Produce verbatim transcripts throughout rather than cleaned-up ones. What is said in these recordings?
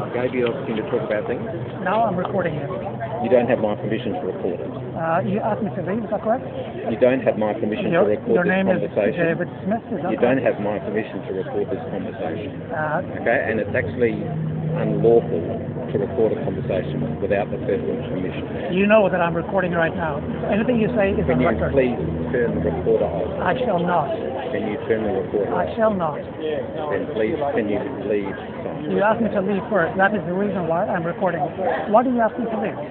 gave you the opportunity to talk about things. Now I'm recording it. You don't have my permission to record it. Uh, you asked me to leave, is that correct? You don't have my permission Your, to record your this name is conversation. David Smith, is that You correct? don't have my permission to record this conversation. Uh, Okay, and it's actually unlawful to record a conversation without the person's permission. you know that I'm recording right now. Anything you say is Can on you record. please turn the recorder off? I shall not. Can you turn the recorder I off? shall not. Then please, can you leave? Simon? You asked me to leave first. That is the reason why I'm recording. Why did you ask me to leave?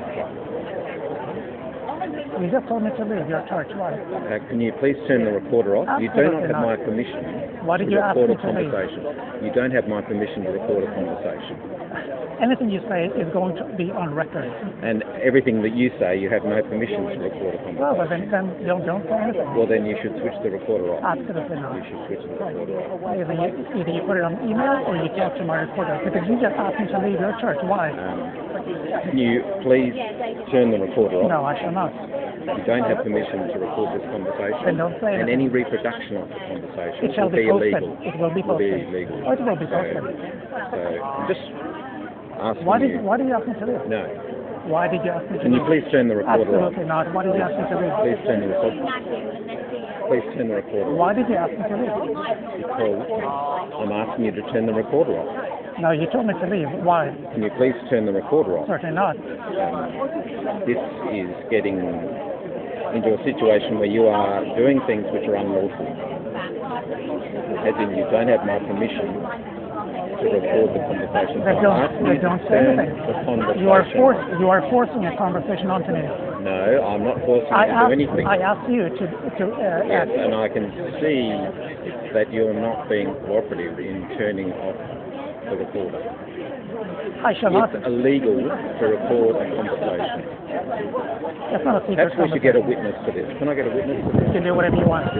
You just told me to leave your church. Why? Uh, can you please turn the recorder off? You do not Absolutely have not. my permission Why did to you ask record me a to leave? conversation. You don't have my permission to record a conversation. Anything you say is going to be on record. And everything that you say, you have no permission to record a conversation. Well, then, then don't, don't say anything. Well, then you should switch the recorder off. Absolutely not. You should switch the recorder off. Either you, either you put it on email or you talk to my recorder. Because you just asked me to leave your church. Why? Um, can you please turn the recorder off? No, I shall not. You don't have permission to record this conversation. Then don't say and anything. any reproduction of the conversation It shall will be be posted. illegal. It will be Will be posted. illegal. Oh, it will be So, posted. so I'm just asking Why did you. Why did you ask me to leave? No. Why did you ask me to Can you leave? please turn the recorder off? Absolutely not. Why did you ask me to leave? Please turn the recorder. Please turn the recorder off. Why did you ask me to leave? Because I'm asking you to turn the recorder off. No, you told me to leave. Why? Can you please turn the recorder off? Certainly not. Um, this is getting into a situation where you are doing things which are unlawful. As in, you don't have my permission to record the conversation. They So I'm don't, asking they you to don't say turn anything. the conversation You are forced. off. You are forcing a conversation onto me. No, I'm not forcing I you to asked. do anything. I asked you to to. Uh, Yes, ask. and I can see that you're not being cooperative in turning off the recorder. I shall not. It's illegal to record a conversation. That's not a secret Perhaps we should get a conversation. witness to this. Can I get a witness to You this? can do whatever you want.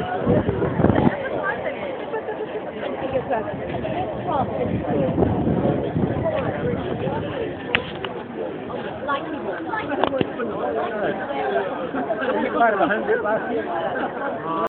Like